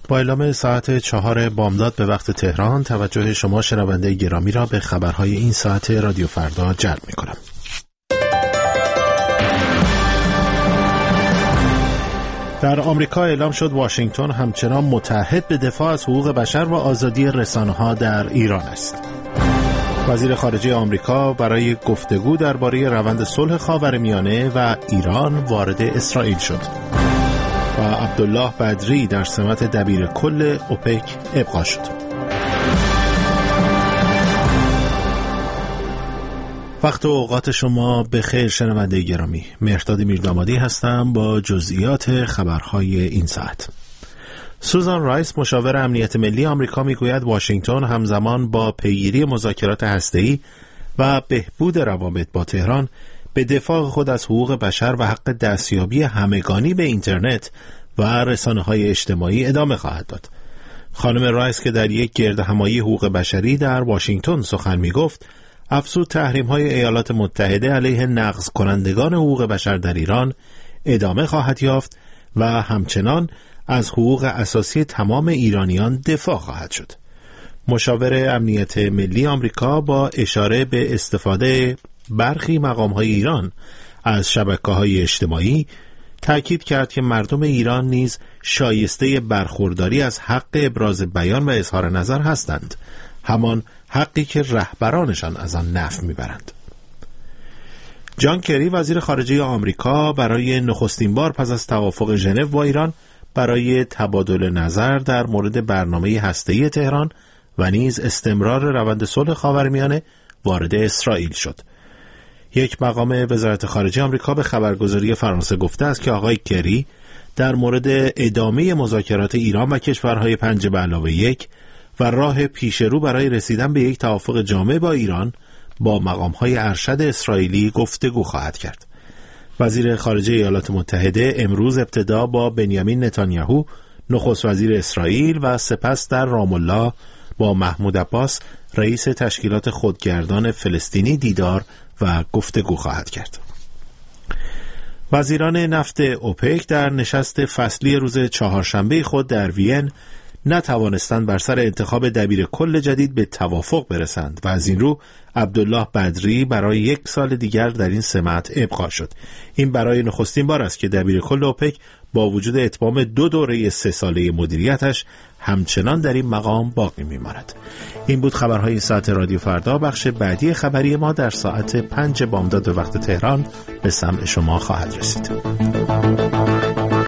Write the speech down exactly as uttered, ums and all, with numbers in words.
با اعلام ساعت چهار بامداد به وقت تهران توجه شما شنونده گرامی را به خبرهای این ساعت رادیو فردا جلب می‌کنم. در آمریکا اعلام شد واشنگتن همچنان متحد به دفاع از حقوق بشر و آزادی رسانه‌ها در ایران است. وزیر خارجه آمریکا برای گفتگو درباره روند صلح خاورمیانه و ایران وارد اسرائیل شد. و عبدالله بدری در سمت دبیر کل اوپک ابقا شد. وقت و اوقات شما بخیر شنونده گرامی. مهرداد میردامادی هستم با جزئیات خبرهای این ساعت. سوزان رایس مشاور امنیت ملی آمریکا میگوید واشنگتن همزمان با پیگیری مذاکرات هسته‌ای و بهبود روابط با تهران به دفاع خود از حقوق بشر و حق دستیابی همگانی به اینترنت و رسانه‌های اجتماعی ادامه خواهد داد. خانم رایس که در یک گردهمایی حقوق بشری در واشنگتن سخن می‌گفت، افزود تحریم‌های ایالات متحده علیه نقض کنندگان حقوق بشر در ایران ادامه خواهد یافت و همچنان از حقوق اساسی تمام ایرانیان دفاع خواهد شد. مشاور امنیت ملی آمریکا با اشاره به استفاده برخی مقام‌های ایران از شبکه‌های اجتماعی تأکید کرد که مردم ایران نیز شایسته برخورداری از حق ابراز بیان و اظهار نظر هستند، همان حقی که رهبرانشان از آن نفع می‌برند. جان کری وزیر خارجه آمریکا برای نخستین بار پس از توافق ژنو با ایران برای تبادل نظر در مورد برنامه هسته‌ای تهران و نیز استمرار روند صلح خاورمیانه وارد اسرائیل شد. یک مقام وزارت خارجه آمریکا به خبرگزاری فرانسه گفته است که آقای کری در مورد ادامه مذاکرات ایران و کشورهای پنج به علاوه یک و راه پیشرو برای رسیدن به یک توافق جامع با ایران با مقام‌های ارشد اسرائیلی گفتگو خواهد کرد. وزیر خارجه ایالات متحده امروز ابتدا با بنیامین نتانیاهو نخست وزیر اسرائیل و سپس در رام الله با محمود عباس رئیس تشکیلات خودگردان فلسطینی دیدار و گفتگو خواهد کرد. وزیران نفت اوپک در نشست فصلی روز چهارشنبه خود در وین نتوانستند بر سر انتخاب دبیر کل جدید به توافق برسند و از این رو عبدالله بدری برای یک سال دیگر در این سمت ابقا شد. این برای نخستین بار است که دبیر کل اوپک با وجود اتمام دو دوره سه ساله مدیریتش همچنان در این مقام باقی می‌ماند. این بود خبرهای ساعت رادیو فردا. بخش بعدی خبری ما در ساعت پنج بامداد به وقت تهران به سمع شما خواهد رسید.